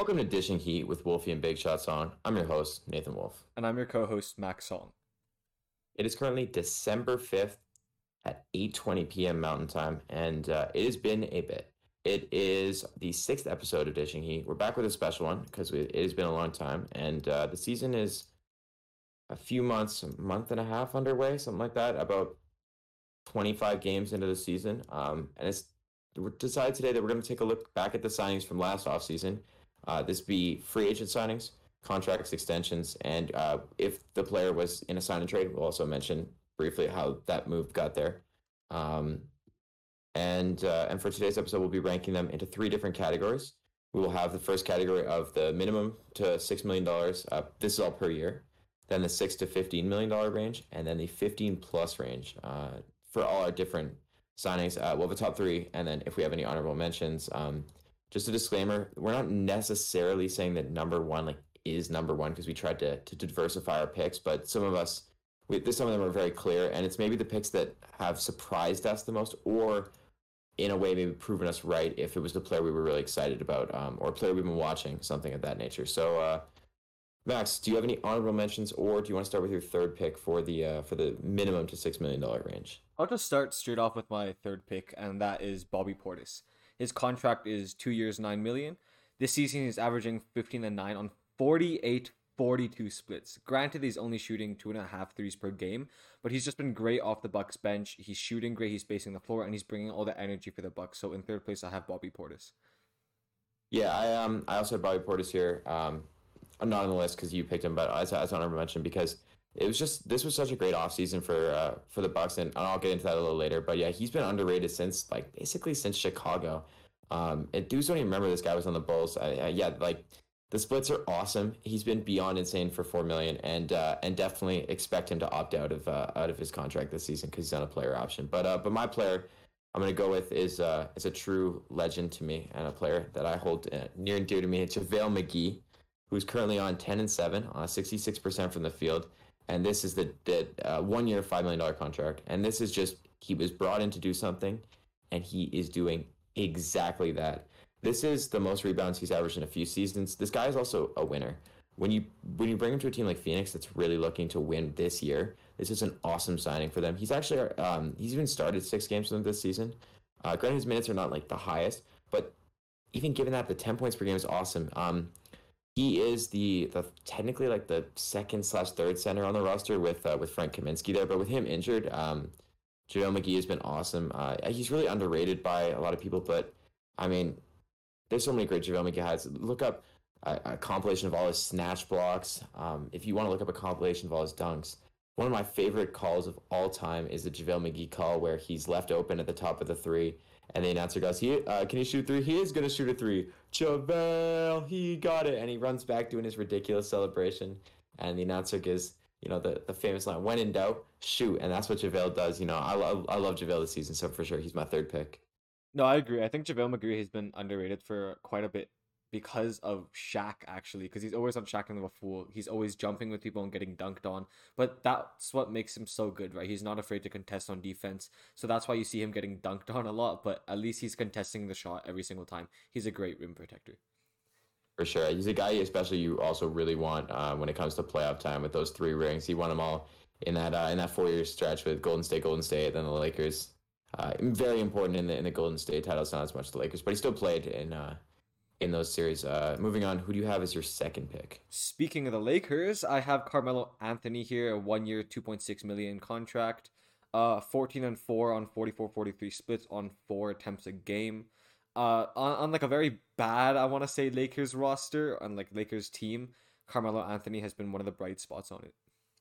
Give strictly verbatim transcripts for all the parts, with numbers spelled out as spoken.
Welcome to Dishing Heat with Wolfie and Big Shot Song. I'm your host, Nathan Wolf. And I'm your co-host, Max Song. It is currently December fifth at eight twenty p.m. Mountain Time, and uh, it has been a bit. It is the sixth episode of Dishing Heat. We're back with a special one because it has been a long time, and uh, the season is a few months, a month and a half underway, something like that, about twenty-five games into the season. Um, and it's we decided today that we're going to take a look back at the signings from last offseason. Uh, this be free agent signings, contracts, extensions, and uh, if the player was in a sign and trade, we'll also mention briefly how that move got there. Um, and uh, and for today's episode, we'll be ranking them into three different categories. We will have the first category of the minimum to six million dollars. Uh, this is all per year. Then the six to fifteen million dollar range, and then the fifteen plus range uh, for all our different signings. Uh, we'll have a top three, and then if we have any honorable mentions. Um, Just a disclaimer, we're not necessarily saying that number one like is number one because we tried to, to diversify our picks, but some of us, we, some of them are very clear, and it's maybe the picks that have surprised us the most, or in a way maybe proven us right if it was the player we were really excited about, um, or a player we've been watching, something of that nature. So, uh, Max, do you have any honorable mentions, or do you want to start with your third pick for the uh, for the minimum to six million dollar range? I'll just start straight off with my third pick, and that is Bobby Portis. His contract is two years, nine million. This season, he's averaging fifteen and nine on forty-eight forty-two splits. Granted, he's only shooting two and a half threes per game, but he's just been great off the Bucks bench. He's shooting great. He's spacing the floor, and he's bringing all the energy for the Bucks. So in third place, I have Bobby Portis. Yeah, I um I also have Bobby Portis here. Um, I'm not on the list because you picked him, but as as honorable mention because it was just this was such a great offseason for uh, for the Bucks, and I'll get into that a little later. But yeah, he's been underrated since like basically since Chicago. Um, and dudes don't even remember this guy was on the Bulls. I, I, yeah, like the splits are awesome. He's been beyond insane for four million, and uh, and definitely expect him to opt out of uh, out of his contract this season because he's on a player option. But uh, but my player I'm gonna go with is uh is a true legend to me and a player that I hold uh, near and dear to me. It's JaVale McGee, who's currently on ten and seven on sixty-six percent from the field. And this is the, the uh, one year, five million dollars contract. And this is just, he was brought in to do something, and he is doing exactly that. This is the most rebounds he's averaged in a few seasons. This guy is also a winner. When you when you bring him to a team like Phoenix that's really looking to win this year, this is an awesome signing for them. He's actually, um, he's even started six games for them this season. Uh, granted, his minutes are not like the highest, but even given that, the ten points per game is awesome. Um, He is the the technically like the second slash third center on the roster with uh, with Frank Kaminsky there, but with him injured, um, JaVale McGee has been awesome. Uh, he's really underrated by a lot of people, but I mean, there's so many great JaVale McGee has. Look up a, a compilation of all his snatch blocks. Um, if you want to look up a compilation of all his dunks, one of my favorite calls of all time is the JaVale McGee call where he's left open at the top of the three. And the announcer goes, "He uh, can he shoot three? He is going to shoot a three. JaVale, he got it." And he runs back doing his ridiculous celebration. And the announcer gives, you know, the, the famous line, "When in doubt, shoot." And that's what JaVale does. You know, I, love I love JaVale this season, so for sure he's my third pick. No, I agree. I think JaVale McGee has been underrated for quite a bit because of Shaq, actually, because he's always on Shaq and the Fool. He's always jumping with people and getting dunked on. But that's what makes him so good, right? He's not afraid to contest on defense. So that's why you see him getting dunked on a lot, but at least he's contesting the shot every single time. He's a great rim protector. For sure. He's a guy especially you also really want uh, when it comes to playoff time with those three rings. He won them all in that uh, in that four-year stretch with Golden State, Golden State, then the Lakers. Uh, very important in the in the Golden State titles, not as much the Lakers, but he still played in uh, in those series. Uh, moving on, who do you have as your second pick? Speaking of the Lakers, I have Carmelo Anthony here, a one-year, two point six million dollars contract, uh, fourteen and four on forty-four forty-three splits on four attempts a game. Uh, on, on like a very bad, I want to say, Lakers roster, on like Lakers team, Carmelo Anthony has been one of the bright spots on it.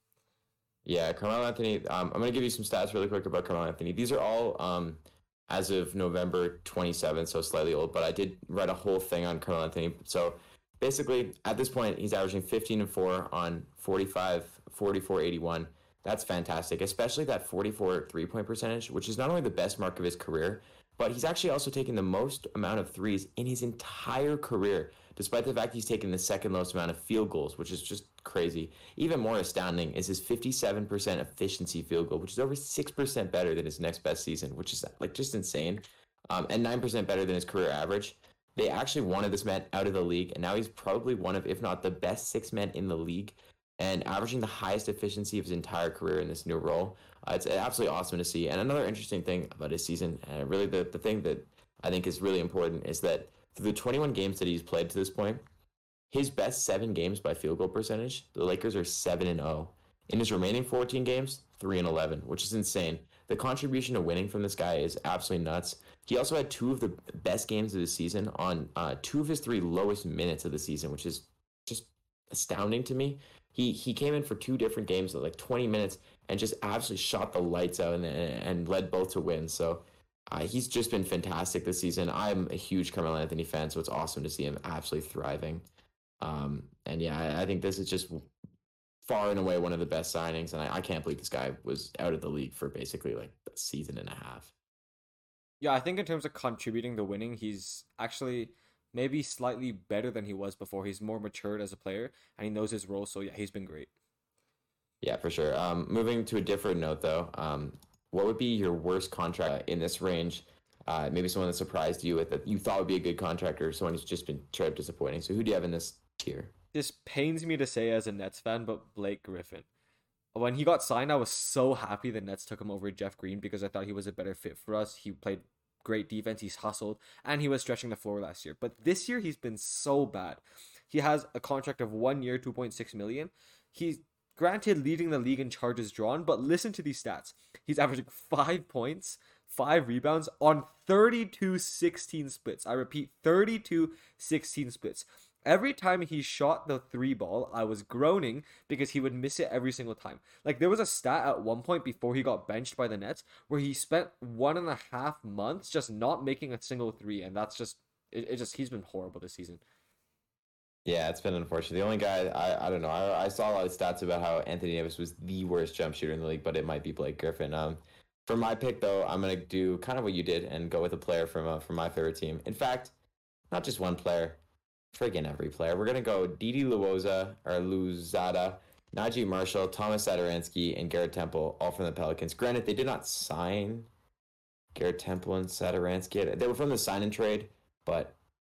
Yeah, Carmelo Anthony. Um, I'm going to give you some stats really quick about Carmelo Anthony. These are all um, as of November twenty-seventh, so slightly old, but I did write a whole thing on Carmelo Anthony. So basically, at this point, he's averaging fifteen and four on forty-five, forty-four, eighty-one. That's fantastic, especially that forty-four three-point percentage, which is not only the best mark of his career, but he's actually also taken the most amount of threes in his entire career, despite the fact he's taken the second lowest amount of field goals, which is just crazy. Even more astounding is his fifty-seven percent efficiency field goal, which is over six percent better than his next best season, which is like just insane, um, and nine percent better than his career average. They actually wanted this man out of the league, and now he's probably one of, if not the best six men in the league, and averaging the highest efficiency of his entire career in this new role. Uh, it's absolutely awesome to see. And another interesting thing about his season, and really the, the thing that I think is really important, is that through the twenty-one games that he's played to this point, his best seven games by field goal percentage, the Lakers are seven and zero. In his remaining fourteen games, three and eleven, which is insane. The contribution to winning from this guy is absolutely nuts. He also had two of the best games of the season on uh, two of his three lowest minutes of the season, which is just astounding to me. He he came in for two different games at like twenty minutes and just absolutely shot the lights out and and led both to wins. So uh, he's just been fantastic this season. I'm a huge Carmelo Anthony fan, so it's awesome to see him absolutely thriving. Um, and yeah, I, I think this is just far and away one of the best signings, and I, I can't believe this guy was out of the league for basically like a season and a half. Yeah, I think in terms of contributing to winning, he's actually maybe slightly better than he was before. He's more matured as a player, and he knows his role. So yeah, he's been great. Yeah, for sure. Um, moving to a different note, though, um, what would be your worst contract in this range? Uh, maybe someone that surprised you with that you thought would be a good contract, or someone who's just been straight up disappointing. So who do you have in this tier? This pains me to say as a Nets fan, but Blake Griffin. When he got signed, I was so happy the Nets took him over Jeff Green because I thought he was a better fit for us. He played great defense, he's hustled, and he was stretching the floor last year. But this year, he's been so bad. He has a contract of one year, two point six million dollars. He's granted leading the league in charges drawn, but listen to these stats. He's averaging five points, five rebounds on thirty-two sixteen splits. I repeat, thirty-two sixteen splits. Every time he shot the three ball, I was groaning because he would miss it every single time. Like, there was a stat at one point before he got benched by the Nets where he spent one and a half months just not making a single three, and that's just, it, it just, he's been horrible this season. Yeah, it's been unfortunate. The only guy, I, I don't know, I, I saw a lot of stats about how Anthony Davis was the worst jump shooter in the league, but it might be Blake Griffin. Um, for my pick, though, I'm going to do kind of what you did and go with a player from, uh, from my favorite team. In fact, not just one player. Friggin' every player. We're gonna go Didi Luoza or Luzada, Najee Marshall, Thomas Satoransky, and Garrett Temple, all from the Pelicans. Granted, they did not sign Garrett Temple and Satoransky. They were from the sign and trade, but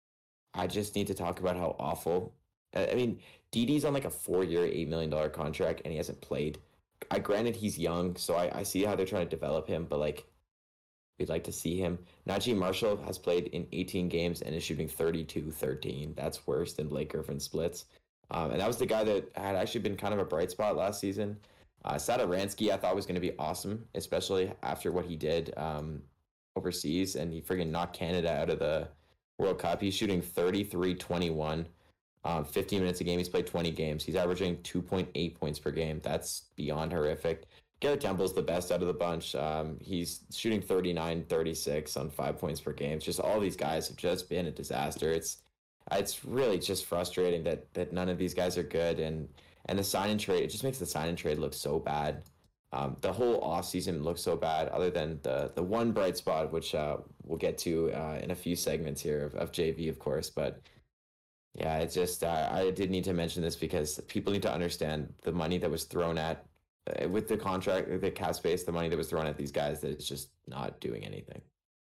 I just need to talk about how awful. I mean, Didi's on like a four-year, eight million dollar contract, and he hasn't played. I granted he's young, so I, I see how they're trying to develop him, but like. We'd like to see him. Najee Marshall has played in eighteen games and is shooting thirty-two thirteen. That's worse than Blake Griffin splits. Um, and that was the guy that had actually been kind of a bright spot last season. Uh, Satoransky, I thought was going to be awesome, especially after what he did um, overseas. And he friggin' knocked Canada out of the World Cup. He's shooting thirty-three twenty-one. Um, fifteen minutes a game. He's played twenty games. He's averaging two point eight points per game. That's beyond horrific. Garrett Temple's the best out of the bunch. Um, he's shooting thirty-nine thirty-six on five points per game. It's just all these guys have just been a disaster. It's it's really just frustrating that that none of these guys are good. And, and the sign and trade, it just makes the sign and trade look so bad. Um, the whole offseason looks so bad, other than the, the one bright spot, which uh, we'll get to uh, in a few segments here of, of J V, of course. But yeah, it's just, uh, I did need to mention this because people need to understand the money that was thrown at with the contract, the cap space, the money that was thrown at these guys, that it's just not doing anything.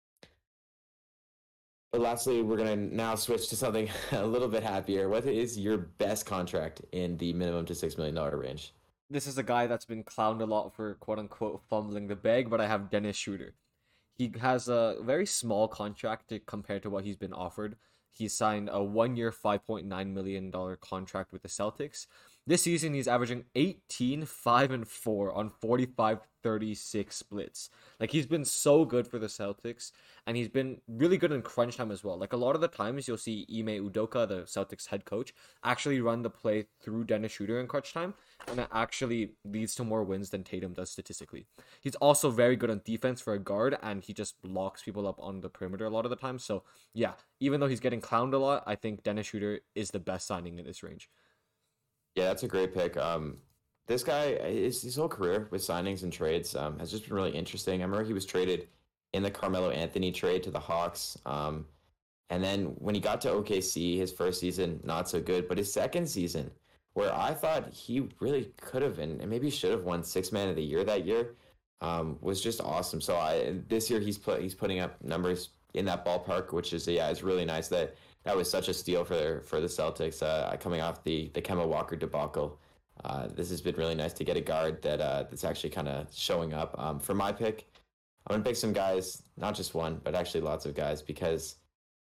But lastly, we're going to now switch to something a little bit happier. What is your best contract in the minimum to six million dollars range? This is a guy that's been clowned a lot for quote unquote fumbling the bag, but I have Dennis Schroeder. He has a very small contract to, compared to what he's been offered. He signed a one-year, five point nine million dollars contract with the Celtics. This season, he's averaging eighteen, five, and four on forty-five thirty-six splits. Like, he's been so good for the Celtics, and he's been really good in crunch time as well. Like, a lot of the times, you'll see Ime Udoka, the Celtics head coach, actually run the play through Dennis Schroeder in crunch time, and it actually leads to more wins than Tatum does statistically. He's also very good on defense for a guard, and he just locks people up on the perimeter a lot of the time. So, yeah, even though he's getting clowned a lot, I think Dennis Schroeder is the best signing in this range. Yeah, that's a great pick. Um, this guy, his, his whole career with signings and trades um, has just been really interesting. I remember he was traded in the Carmelo Anthony trade to the Hawks. Um, and then when he got to O K C, his first season, not so good. But his second season, where I thought he really could have and, and maybe should have won Sixth Man of the Year that year, um, was just awesome. So I this year he's put he's putting up numbers in that ballpark, which is yeah, it's really nice. That that was such a steal for for the Celtics uh, coming off the the Kemba Walker debacle. Uh, this has been really nice to get a guard that uh, that's actually kind of showing up. Um, for my pick, I'm gonna pick some guys, not just one, but actually lots of guys, because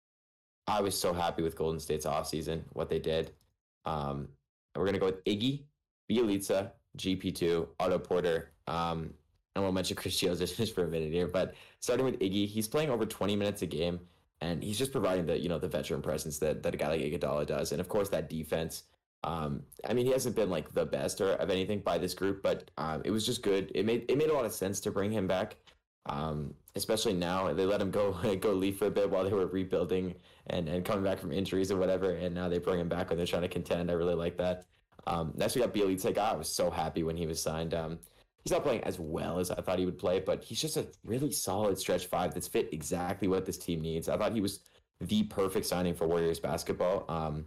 I was so happy with Golden State's offseason, what they did. Um, we're gonna go with Iggy, Bielitsa, G P two, Otto Porter. Um, and we'll mention Chris Chiozza just for a minute here. But starting with Iggy, he's playing over twenty minutes a game, and he's just providing the you know the veteran presence that, that a guy like Iguodala does, and of course that defense. Um, I mean, he hasn't been like the best or of anything by this group, but um, it was just good. It made it made a lot of sense to bring him back, um, especially now. They let him go go leave for a bit while they were rebuilding and, and coming back from injuries or whatever, and now they bring him back when they're trying to contend. I really like that. Um, next we got Bielitsa. I was so happy when he was signed. Um, he's not playing as well as I thought he would play, but he's just a really solid stretch five that's fit exactly what this team needs. I thought he was the perfect signing for Warriors basketball. Um,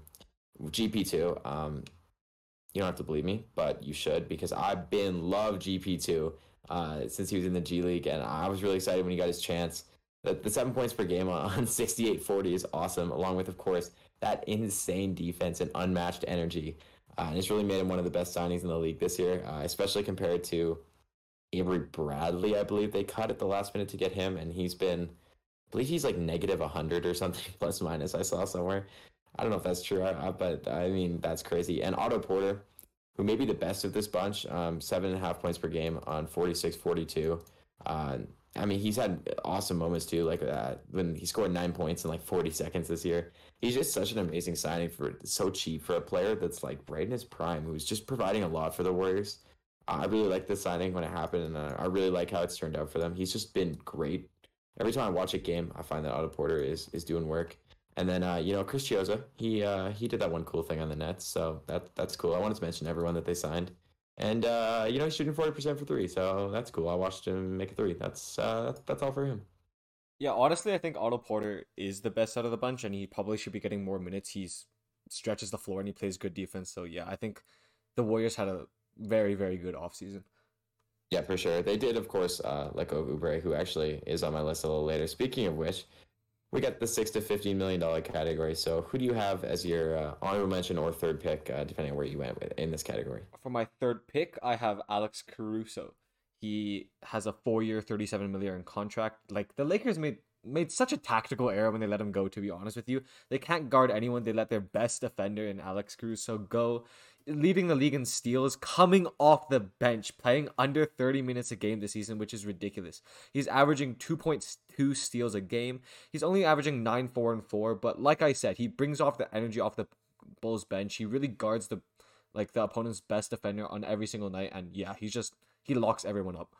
G P two, um, you don't have to believe me, but you should, because I've been love G P two uh, since he was in the G League, and I was really excited when he got his chance. The, the seven points per game on sixty-eight forty is awesome, along with, of course, that insane defense and unmatched energy. Uh, and it's really made him one of the best signings in the league this year, uh, especially compared to Avery Bradley. I believe they cut at the last minute to get him, and he's been, I believe he's like negative one hundred or something, plus minus, I saw somewhere. I don't know if that's true, but I mean, that's crazy. And Otto Porter, who may be the best of this bunch, um, seven and a half points per game on forty-six forty-two. Uh, I mean, he's had awesome moments too, like that when he scored nine points in like forty seconds this year. He's just such an amazing signing for so cheap for a player that's like right in his prime, who's just providing a lot for the Warriors. Uh, I really like this signing when it happened, and uh, I really like how it's turned out for them. He's just been great. Every time I watch a game, I find that Otto Porter is is doing work. And then, uh, you know, Chris Chiozza, he uh, he did that one cool thing on the Nets, so that that's cool. I wanted to mention everyone that they signed, and uh, you know, he's shooting forty percent for three, so that's cool. I watched him make a three. That's uh, that's, that's all for him. Yeah, honestly, I think Otto Porter is the best out of the bunch, and he probably should be getting more minutes. He's stretches the floor and he plays good defense. So yeah, I think the Warriors had a very very good offseason. Yeah, for sure. They did, of course, uh, let go of Oubre, who actually is on my list a little later. Speaking of which, we got the six to fifteen million dollar category. So, who do you have as your uh, honorable mention or third pick, uh, depending on where you went with in this category? For my third pick, I have Alex Caruso. He has a four-year, thirty-seven million dollars contract. Like, the Lakers made made such a tactical error when they let him go. To be honest with you, they can't guard anyone. They let their best defender in Alex Caruso go, leading the league in steals, coming off the bench, playing under thirty minutes a game this season, which is ridiculous. He's averaging two point two steals a game. He's only averaging nine, four, and four, but like I said, he brings off the energy off the Bulls bench. He really guards the like the opponent's best defender on every single night, and yeah, he's just he locks everyone up.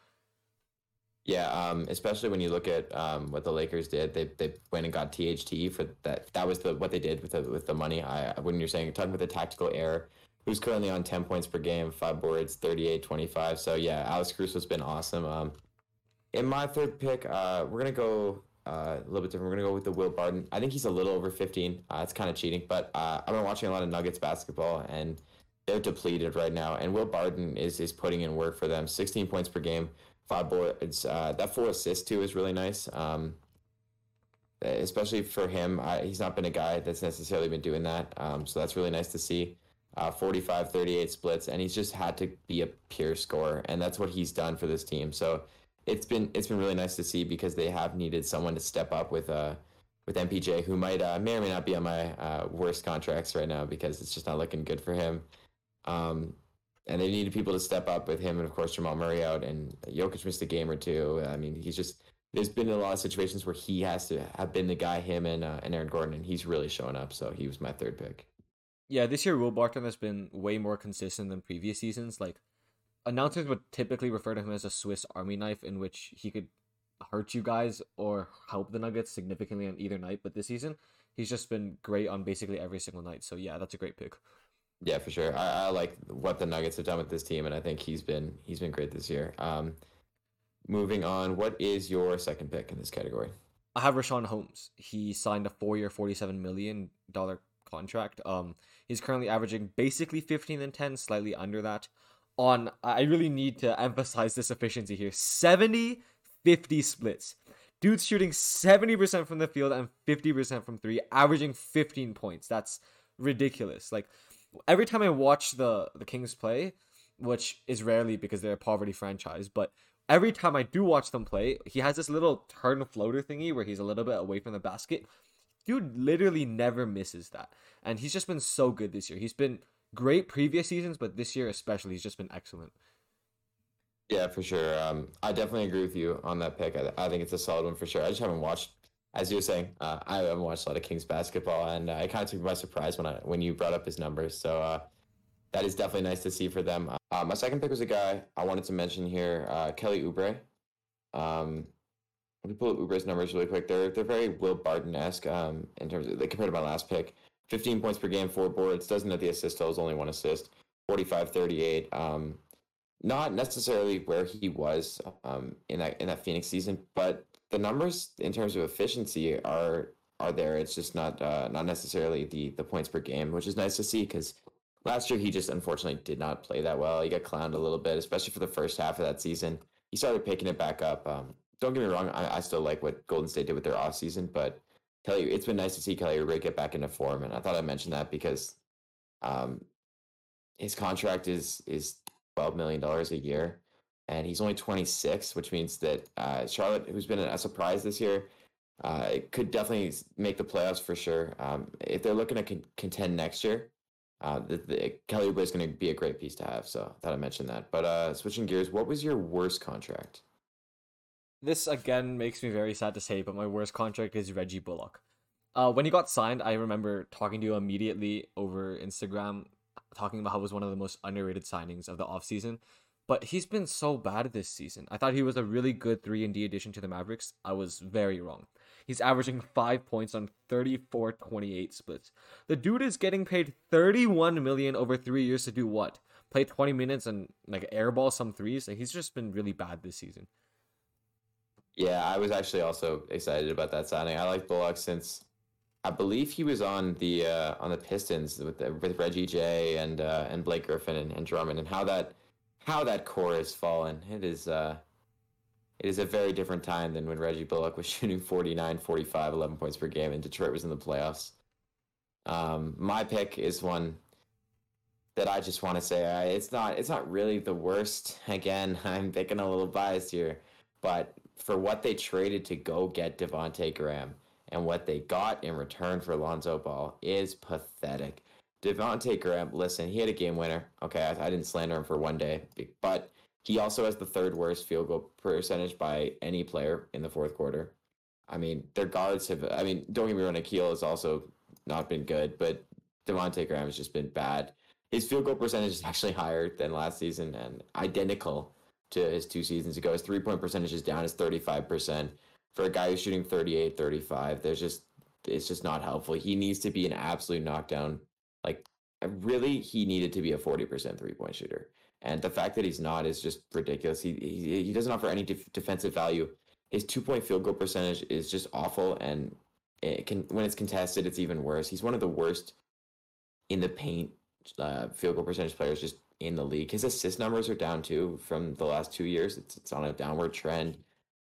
Yeah, um, especially when you look at um, what the Lakers did, they they went and got T H T for that. That was the what they did with the with the money. I when you're saying talking about the tactical error, who's currently on ten points per game, five boards, thirty-eight twenty-five. So yeah, Alex Caruso's been awesome. Um, in my third pick, uh, we're gonna go uh, a little bit different. We're gonna go with the Will Barton. I think he's a little over fifteen. Uh, it's kind of cheating, but uh, I've been watching a lot of Nuggets basketball, and they're depleted right now. And Will Barton is is putting in work for them. sixteen points per game, five boards. Uh, that four assists too is really nice. Um, especially for him, I, he's not been a guy that's necessarily been doing that. Um, so that's really nice to see. Uh, forty-five thirty-eight splits, and he's just had to be a pure scorer, and that's what he's done for this team. So it's been it's been really nice to see, because they have needed someone to step up with uh with M P J, who might uh, may or may not be on my uh, worst contracts right now, because it's just not looking good for him. Um, and they needed people to step up with him, and of course Jamal Murray out, and Jokic missed a game or two. I mean, he's just there's been a lot of situations where he has to have been the guy, him and uh, and Aaron Gordon, and he's really showing up. So he was my third pick. Yeah, this year Will Barton has been way more consistent than previous seasons. Like, announcers would typically refer to him as a Swiss Army knife, in which he could hurt you guys or help the Nuggets significantly on either night. But this season, he's just been great on basically every single night. So yeah, that's a great pick. Yeah, for sure. I, I like what the Nuggets have done with this team, and I think he's been he's been great this year. Um, moving on, what is your second pick in this category? I have Rashawn Holmes. He signed a four-year, forty-seven million dollars contract. Um, he's currently averaging basically fifteen and ten, slightly under that. On, I really need to emphasize this efficiency here: seventy fifty splits. Dude's shooting seventy percent from the field and fifty percent from three, averaging fifteen points. That's ridiculous. Like, every time I watch the, the Kings play, which is rarely because they're a poverty franchise, but every time I do watch them play, he has this little turn floater thingy where he's a little bit away from the basket. Dude literally never misses that. And he's just been so good this year. He's been great previous seasons, but this year especially, he's just been excellent. Yeah, for sure. Um, I definitely agree with you on that pick. I, I think it's a solid one for sure. I just haven't watched, as you were saying, uh, I haven't watched a lot of Kings basketball, and uh, it kind of took me by surprise when I when you brought up his numbers. So uh, that is definitely nice to see for them. Uh, my second pick was a guy I wanted to mention here, uh, Kelly Oubre. Um, let me pull up Oubre's numbers really quick. They're they're very Will Barton-esque um, in terms of, compared to my last pick. fifteen points per game, four boards, doesn't have the assist totals, only one assist, forty-five thirty-eight. Um, not necessarily where he was um, in that in that Phoenix season, but the numbers in terms of efficiency are are there. It's just not uh, not necessarily the the points per game, which is nice to see because last year he just unfortunately did not play that well. He got clowned a little bit, especially for the first half of that season. He started picking it back up. Um, don't get me wrong, I, I still like what Golden State did with their off season, but Kelly, it's been nice to see Kelly Oubre get back into form, and I thought I'd mention that because um, his contract is is twelve million dollars a year, and he's only twenty-six, which means that uh, Charlotte, who's been a surprise this year, uh, could definitely make the playoffs for sure. Um, if they're looking to con- contend next year, uh, the, the Kelly Oubre is going to be a great piece to have. So I thought I mentioned that. But uh, switching gears, what was your worst contract? This again makes me very sad to say, but my worst contract is Reggie Bullock. Uh, when he got signed, I remember talking to you immediately over Instagram, talking about how it was one of the most underrated signings of the offseason. But he's been so bad this season. I thought he was a really good three and D addition to the Mavericks. I was very wrong. He's averaging five points on thirty-four twenty-eight splits. The dude is getting paid thirty-one million dollars over three years to do what? Play twenty minutes and like airball some threes? Like, he's just been really bad this season. Yeah, I was actually also excited about that signing. I like Bullock since I believe he was on the uh, on the Pistons with the, with Reggie J and uh, and Blake Griffin and, and Drummond, and how that how that core has fallen. It is uh, it is a very different time than when Reggie Bullock was shooting forty-nine, forty-five, eleven points per game, and Detroit was in the playoffs. Um, my pick is one that I just want to say uh, it's not it's not really the worst. Again, I'm picking a little biased here, but for what they traded to go get Devontae Graham and what they got in return for Lonzo Ball is pathetic. Devontae Graham, listen, he had a game winner. Okay, I, I didn't slander him for one day, but he also has the third worst field goal percentage by any player in the fourth quarter. I mean, their guards have, I mean, don't get me wrong, Akil has also not been good, but Devontae Graham has just been bad. His field goal percentage is actually higher than last season and identical to his two seasons ago. His three-point percentage is down as thirty-five percent. For a guy who's shooting thirty-eight, thirty-five, there's just, it's just not helpful. He needs to be an absolute knockdown. Like, really, he needed to be a forty percent three-point shooter. And the fact that he's not is just ridiculous. He he, he doesn't offer any def- defensive value. His two-point field goal percentage is just awful, and it can when it's contested, it's even worse. He's one of the worst in the paint uh, field goal percentage players just in the league. His assist numbers are down too from the last two years. It's it's on a downward trend.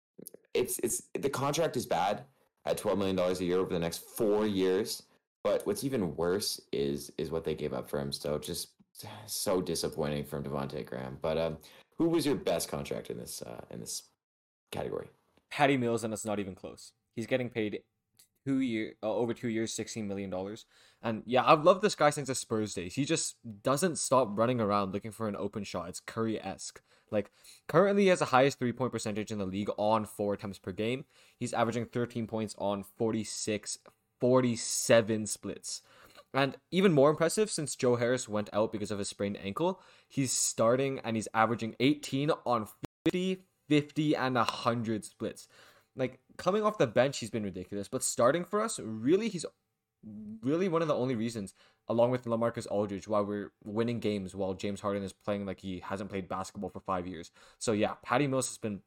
It's it's the contract is bad at twelve million dollars a year over the next four years. But what's even worse is is what they gave up for him. So just so disappointing from Devontae Graham. But um, who was your best contract in this uh, in this category? Patty Mills, and it's not even close. He's getting paid two year uh, over two years, sixteen million dollars. And yeah, I've loved this guy since the Spurs days. He just doesn't stop running around looking for an open shot. It's Curry-esque. Like, currently he has the highest three point percentage in the league on four attempts per game. He's averaging thirteen points on forty-six, forty-seven splits. And even more impressive, since Joe Harris went out because of his sprained ankle, he's starting and he's averaging eighteen on fifty, fifty, and one hundred splits. Like, coming off the bench, he's been ridiculous. But starting for us, really, he's really one of the only reasons, along with LaMarcus Aldridge, why we're winning games while James Harden is playing like he hasn't played basketball for five years. So yeah, Patty Mills has been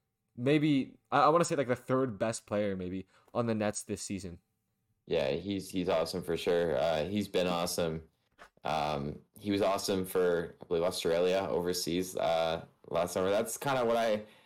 maybe, I, I want to say like the third best player maybe on the Nets this season. Yeah, he's he's awesome for sure. Uh, he's been awesome. Um, he was awesome for, I believe, Australia overseas uh, last summer. That's kind of what I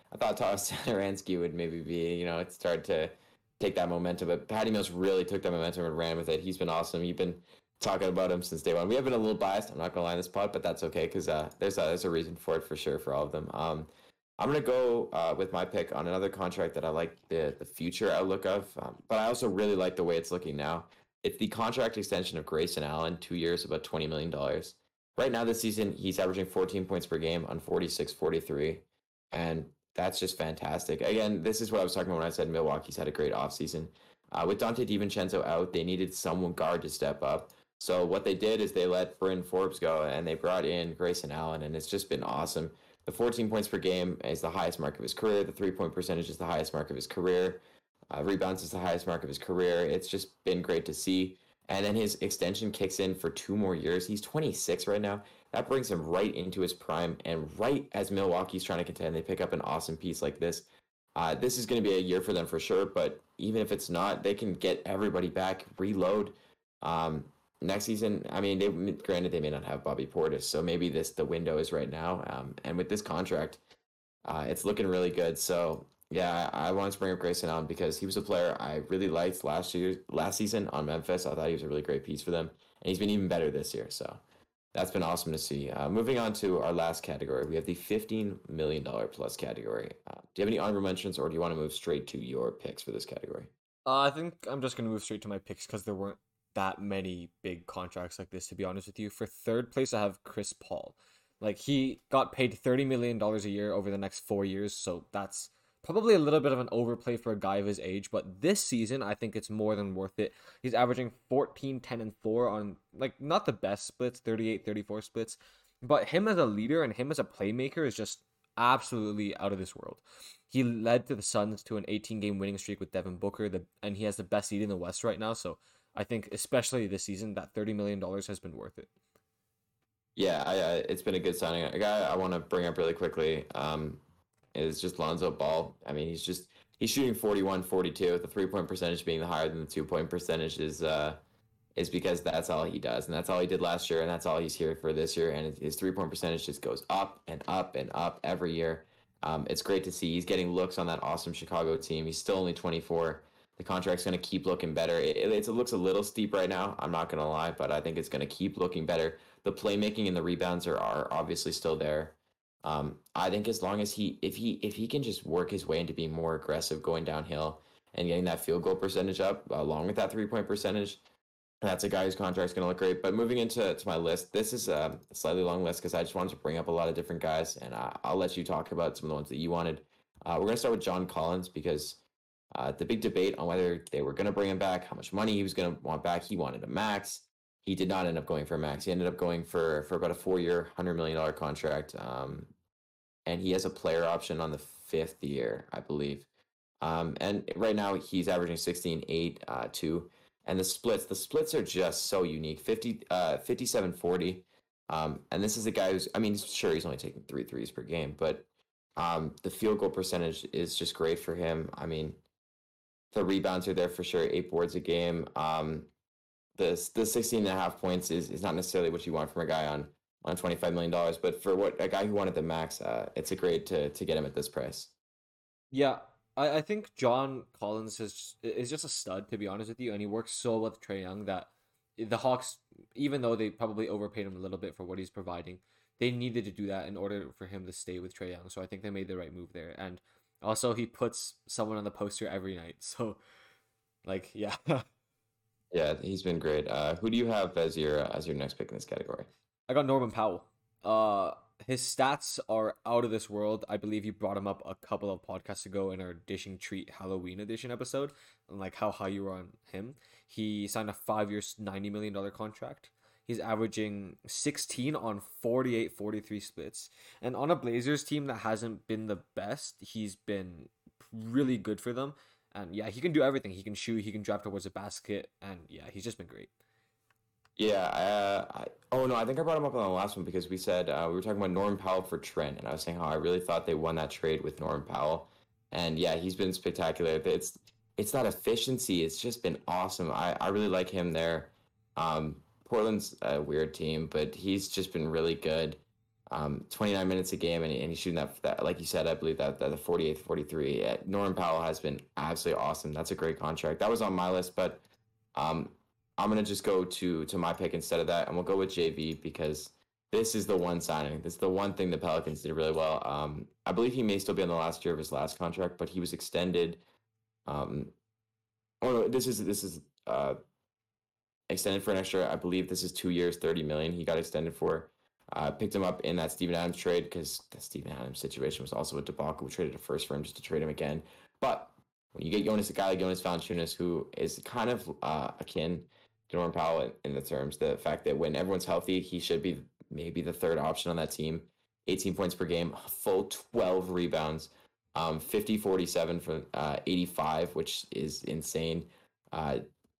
I thought Thomas Satoransky would maybe be, you know, it started to take that momentum, but Patty Mills really took that momentum and ran with it. He's been awesome. You've been talking about him since day one. We have been a little biased. I'm not gonna lie in this pod, but that's okay because uh, there's a, there's a reason for it for sure for all of them. Um, I'm gonna go uh, with my pick on another contract that I like the the future outlook of, um, but I also really like the way it's looking now. It's the contract extension of Grayson Allen, two years, about twenty million dollars. Right now, this season, he's averaging fourteen points per game on forty-six forty-three, and that's just fantastic. Again, this is what I was talking about when I said Milwaukee's had a great offseason. Uh, with Dante DiVincenzo out, they needed someone guard to step up. So what they did is they let Bryn Forbes go, and they brought in Grayson Allen, and it's just been awesome. The fourteen points per game is the highest mark of his career. The three-point percentage is the highest mark of his career. Uh, rebounds is the highest mark of his career. It's just been great to see. And then his extension kicks in for two more years. He's twenty-six right now. That brings him right into his prime. And right as Milwaukee's trying to contend, they pick up an awesome piece like this. Uh, this is going to be a year for them for sure. But even if it's not, they can get everybody back, reload. Um, next season, I mean, they granted they may not have Bobby Portis, so maybe this the window is right now. Um, and with this contract, uh, it's looking really good. So yeah, I, I wanted to bring up Grayson Allen because he was a player I really liked last year, last season on Memphis. I thought he was a really great piece for them, and he's been even better this year. So that's been awesome to see. Uh, moving on to our last category, we have the fifteen million dollars plus category. Uh, do you have any honorable mentions, or do you want to move straight to your picks for this category? Uh, I think I'm just gonna move straight to my picks because there weren't that many big contracts like this, to be honest with you. For third place, I have Chris Paul. Like, he got paid thirty million dollars a year over the next four years, so that's probably a little bit of an overplay for a guy of his age, but this season, I think it's more than worth it. He's averaging fourteen, ten, and four on, like, not the best splits, thirty-eight, thirty-four splits, but him as a leader and him as a playmaker is just absolutely out of this world. He led to the Suns to an eighteen-game winning streak with Devin Booker, the, and he has the best seed in the West right now, so I think, especially this season, that thirty million dollars has been worth it. Yeah, I, I, it's been a good signing. A guy I want to bring up really quickly um, is just Lonzo Ball. I mean, he's just he's shooting forty-one, forty-two. The three-point percentage being the higher than the two-point percentage is uh, is because that's all he does, and that's all he did last year, and that's all he's here for this year. And his three-point percentage just goes up and up and up every year. Um, it's great to see. He's getting looks on that awesome Chicago team. He's still only twenty-four. The contract's going to keep looking better. It, it, it looks a little steep right now. I'm not going to lie, but I think it's going to keep looking better. The playmaking and the rebounds are, are obviously still there. Um, I think as long as he, if he, if he can just work his way into being more aggressive going downhill and getting that field goal percentage up along with that three point percentage, that's a guy whose contract's going to look great. But moving into to my list, this is a slightly long list because I just wanted to bring up a lot of different guys, and I, I'll let you talk about some of the ones that you wanted. Uh, we're going to start with John Collins because Uh, the big debate on whether they were going to bring him back, how much money he was going to want back. He wanted a max. He did not end up going for a max. He ended up going for, for about a four-year, one hundred million dollars contract. Um, and he has a player option on the fifth year, I believe. Um, and right now he's averaging sixteen, eight, uh, two. And the splits, the splits are just so unique. fifty, uh, fifty-seven, forty. Um, and this is a guy who's, I mean, sure, he's only taking three threes per game, but um, the field goal percentage is just great for him. I mean, the rebounds are there for sure, eight boards a game. Um, the the sixteen and a half points is, is not necessarily what you want from a guy on, on twenty-five million dollars, but for what a guy who wanted the max, uh, it's a great to, to get him at this price. Yeah, I, I think John Collins is, is just a stud, to be honest with you, and he works so well with Trae Young that the Hawks, even though they probably overpaid him a little bit for what he's providing, they needed to do that in order for him to stay with Trae Young, so I think they made the right move there. And also, he puts someone on the poster every night. So, like, yeah. Yeah, he's been great. Uh, who do you have as your uh, as your next pick in this category? I got Norman Powell. Uh, his stats are out of this world. I believe you brought him up a couple of podcasts ago in our Dishing Treat Halloween edition episode, and like how high you were on him. He signed a five-year, ninety million dollars contract. He's averaging sixteen on forty-eight forty-three splits. And on a Blazers team that hasn't been the best, he's been really good for them. And yeah, he can do everything. He can shoot, he can drive towards the basket, and yeah, he's just been great. Yeah, uh, I, oh no, I think I brought him up on the last one because we said uh, we were talking about Norman Powell for Trent, and I was saying how I really thought they won that trade with Norman Powell, and yeah, he's been spectacular. It's it's that efficiency. It's just been awesome. I, I really like him there. Um, Portland's a weird team, but he's just been really good. um, twenty-nine minutes a game, and, and he's shooting that, that, like you said, I believe that, that the forty-eight forty-three. Yeah, Norman Powell has been absolutely awesome. That's a great contract. That was on my list, but um, I'm going to just go to, to my pick instead of that, and we'll go with J V because this is the one signing. This is the one thing the Pelicans did really well. Um, I believe he may still be on the last year of his last contract, but he was extended. Um, oh, no, this is, this is, uh, extended for an extra, I believe this is two years, thirty million. He got extended for. Uh, picked him up in that Steven Adams trade because the Steven Adams situation was also a debacle. We traded a first for him just to trade him again. But when you get Jonas, a guy like Jonas Valanciunas, who is kind of uh, akin to Norman Powell in, in the terms, the fact that when everyone's healthy, he should be maybe the third option on that team. eighteen points per game, full twelve rebounds, um, fifty forty-seven for uh, eighty-five, which is insane. Uh,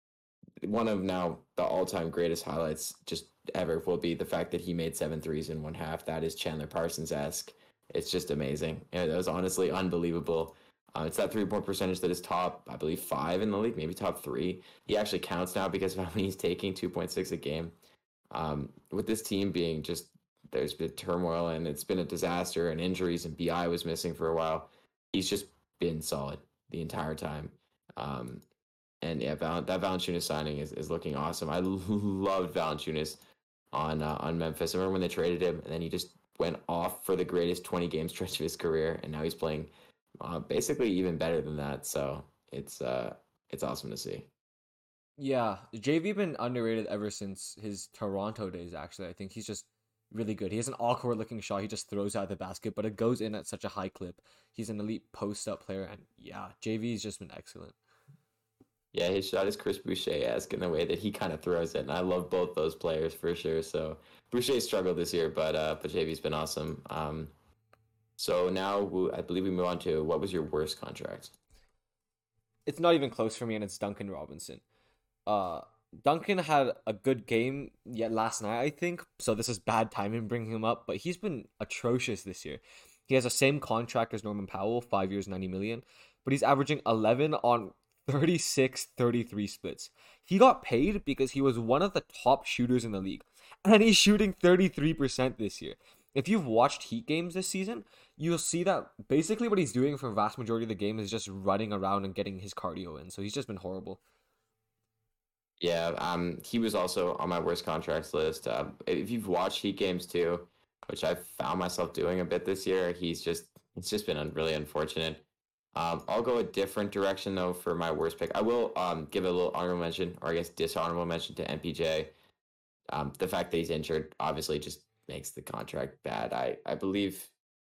one of now the all-time greatest highlights just ever will be the fact that he made seven threes in one half. That is Chandler Parsons-esque. It's just amazing. And it was honestly unbelievable. Uh, it's that three-point percentage that is top, I believe, five in the league, maybe top three. He actually counts now because of how many he's taking, two point six a game. Um, with this team being just, there's been turmoil and it's been a disaster and injuries and B I was missing for a while. He's just been solid the entire time. Um, and yeah, Val- that Valanciunas signing is, is looking awesome. I loved Valanciunas on uh, on Memphis. I remember when they traded him, and then he just went off for the greatest twenty game stretch of his career, and now he's playing uh, basically even better than that. So it's uh it's awesome to see. Yeah, J V been underrated ever since his Toronto days. Actually, I think he's just really good. He has an awkward looking shot. He just throws out the basket, but it goes in at such a high clip. He's an elite post up player, and yeah, J V's just been excellent. Yeah, his shot is Chris Boucher-esque in the way that he kind of throws it, and I love both those players for sure. So Boucher struggled this year, but uh, but J V's been awesome. Um, so now we, I believe we move on to what was your worst contract? It's not even close for me, and it's Duncan Robinson. Uh, Duncan had a good game yet last night, I think. So this is bad timing bringing him up, but he's been atrocious this year. He has the same contract as Norman Powell, five years, ninety million, but he's averaging eleven on thirty-six thirty-three splits. He got paid because he was one of the top shooters in the league, and he's shooting thirty-three percent this year. If you've watched Heat games this season, you'll see that basically what he's doing for a vast majority of the game is just running around and getting his cardio in. So he's just been horrible. Yeah, um, he was also on my worst contracts list. Uh, if you've watched Heat games too, which I've found myself doing a bit this year, he's just it's just been un- really unfortunate. Um, I'll go a different direction though for my worst pick. I will um, give a little honorable mention, or I guess dishonorable mention to M P J. Um, the fact that he's injured obviously just makes the contract bad. I I believe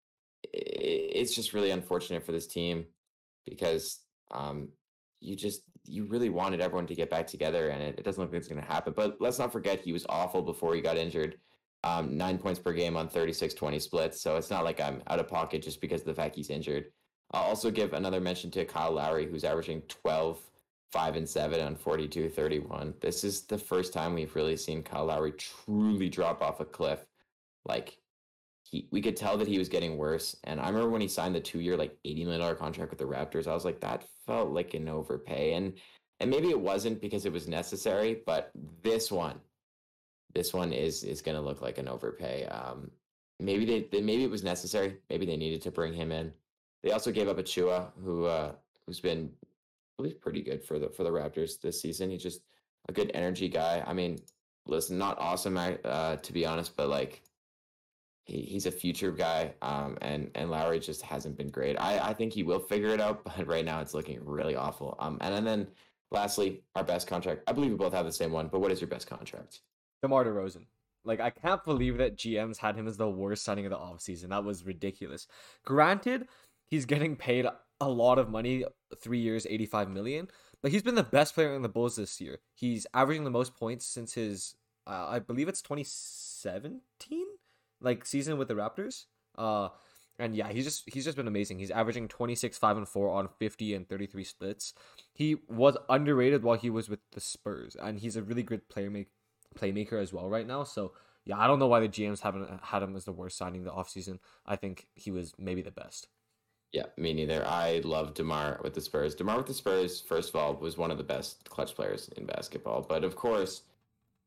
it's just really unfortunate for this team because um, you just you really wanted everyone to get back together, and it, it doesn't look like it's going to happen. But let's not forget he was awful before he got injured. Um, nine points per game on thirty-six twenty splits, so it's not like I'm out of pocket just because of the fact he's injured. I'll also give another mention to Kyle Lowry, who's averaging twelve, five, and seven on forty-two thirty-one. This is the first time we've really seen Kyle Lowry truly drop off a cliff. Like, he, we could tell that he was getting worse. And I remember when he signed the two-year, like eighty million dollars contract with the Raptors, I was like, that felt like an overpay. And and maybe it wasn't because it was necessary, but this one, this one is is going to look like an overpay. Um, maybe they, they maybe it was necessary. Maybe they needed to bring him in. They also gave up Achua, who uh, who's been really pretty good for the for the Raptors this season. He's just a good energy guy. I mean, listen, not awesome uh, to be honest, but like he, he's a future guy. Um, and and Lowry just hasn't been great. I, I think he will figure it out, but right now it's looking really awful. Um, and, and then lastly, our best contract. I believe we both have the same one, but what is your best contract? DeMar DeRozan. Like, I can't believe that G Ms had him as the worst signing of the offseason. That was ridiculous. Granted, he's getting paid a lot of money, three years, eighty-five million. But he's been the best player in the Bulls this year. He's averaging the most points since his, uh, I believe it's twenty seventeen, like season with the Raptors. Uh, and yeah, he's just he's just been amazing. He's averaging twenty-six, five, and four on fifty and thirty-three splits. He was underrated while he was with the Spurs, and he's a really good player make playmaker as well right now. So yeah, I don't know why the G Ms haven't had him as the worst signing of the offseason. I think he was maybe the best. Yeah, me neither. I love DeMar with the Spurs. DeMar with the Spurs, first of all, was one of the best clutch players in basketball. But of course,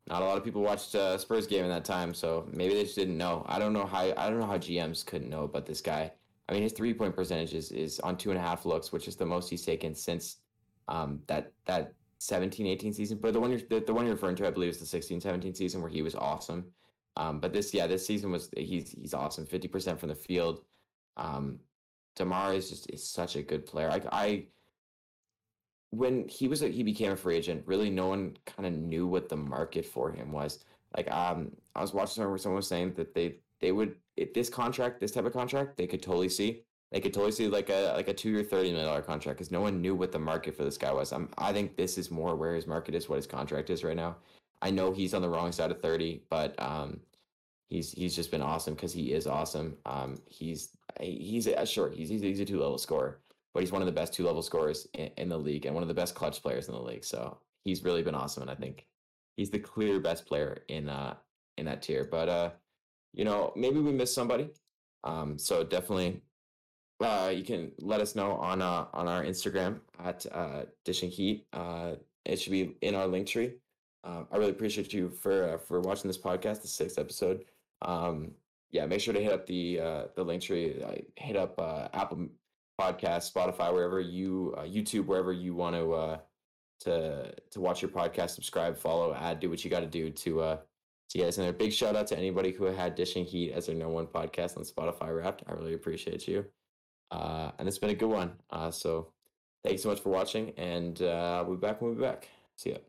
not a lot of people watched uh, Spurs game in that time, so maybe they just didn't know. I don't know how I don't know how G Ms couldn't know about this guy. I mean, his three point percentage is, is on two and a half looks, which is the most he's taken since um, that that seventeen eighteen season. But the one you're the, the one you're referring to, I believe, is the sixteen seventeen season where he was awesome. Um, but this, yeah, this season was he's he's awesome. fifty percent from the field. Um, DeMar is just is such a good player. I, I when he was a, he became a free agent, really no one kind of knew what the market for him was. Like um, I was watching somewhere where someone was saying that they they would if this contract, this type of contract, they could totally see. They could totally see like a like a two year thirty million dollar contract because no one knew what the market for this guy was. I'm, I think this is more where his market is, what his contract is right now. I know he's on the wrong side of thirty, but um, he's he's just been awesome because he is awesome. Um, he's he's a, sure he's he's, he's a two level scorer, but he's one of the best two level scorers in, in the league and one of the best clutch players in the league. So he's really been awesome, and I think he's the clear best player in uh in that tier. But uh, you know, maybe we missed somebody. Um, so definitely, uh, you can let us know on uh on our Instagram at uh Dishing Heat. Uh, it should be in our link tree. Uh, I really appreciate you for uh, for watching this podcast, the sixth episode. Um, yeah, make sure to hit up the uh, the link tree. Uh, hit up uh, Apple Podcast, Spotify, wherever you, uh, YouTube, wherever you want to uh, to to watch your podcast. Subscribe, follow, add, do what you got to do to uh, to guys. And a big shout out to anybody who had Dishing Heat as their number one podcast on Spotify Wrapped. I really appreciate you, uh, and it's been a good one. Uh, so thanks so much for watching, and uh, I'll be back when we'll be back. See ya.